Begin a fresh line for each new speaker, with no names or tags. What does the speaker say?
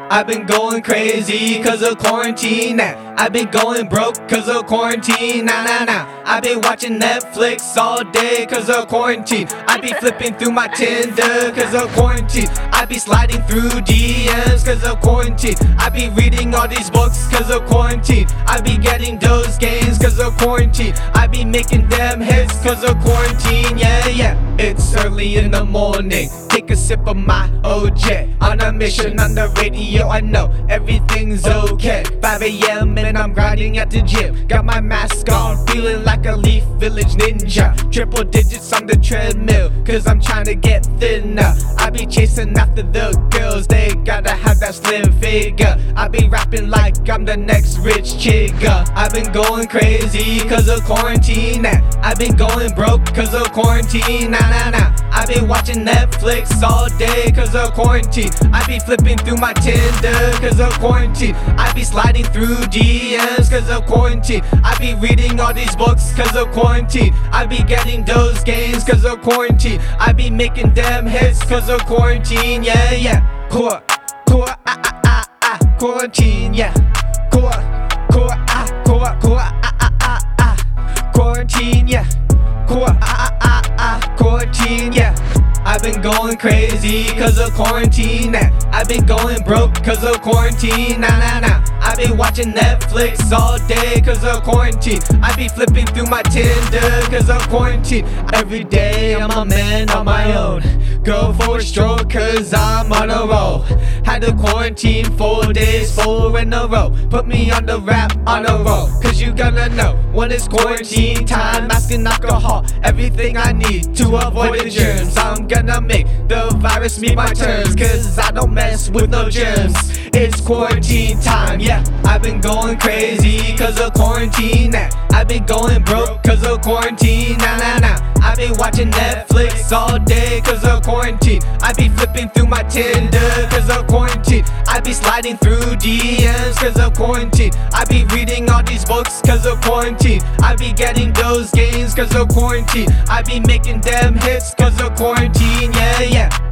I've been going crazy cause of quarantine. I've been going broke cause of quarantine. I've been watching Netflix all day cause of quarantine. I be flipping through my Tinder cause of quarantine. I be sliding through DMs cause of quarantine. I be reading all these books cause of quarantine. I be getting those gains cause of quarantine. I be making them hits cause of quarantine. Yeah. It's early in the morning, take a sip of my OJ. On a mission on the radio, I know everything's okay. 5 AM and I'm grinding at the gym. Got my mask on, feeling like a Leaf Village ninja. Triple digits on the treadmill, cause I'm trying to get thinner. I be chasing after the girls, they gotta have that slim figure. I be rapping like I'm the next rich chigga. I've been going crazy cause of quarantine. I've been going broke cause of quarantine. I be watching Netflix all day cause of quarantine. I be flipping through my Tinder cause of quarantine. I be sliding through DMs cause of quarantine. I be reading all these books cause of quarantine. I be getting those gains cause of quarantine. I be making them hits cause of quarantine. Yeah. Quarantine, yeah. Quarantine, yeah. Quarantine, yeah. I've been going crazy cause of quarantine. I've been going broke cause of quarantine. I be watching Netflix all day cause of quarantine. I be flipping through my Tinder cause of quarantine. Every day I'm a man on my own. Go for a stroll cause I'm on a roll. Had to quarantine 4 days, 4 in a row. Put me on the rap on a roll, cause you gonna know when it's quarantine time. Mask and alcohol, everything I need to avoid the germs. I'm gonna make the virus meet my terms, cause I don't mess with no germs. It's quarantine time, yeah. I've been going crazy cause of quarantine. I've been going broke cause of quarantine. I be watching Netflix all day cause of quarantine. I be flipping through my Tinder cause of quarantine. I be sliding through DMs cause of quarantine. I be reading all these books cause of quarantine. I be getting those gains cause of quarantine. I be making them hits cause of quarantine. Yeah.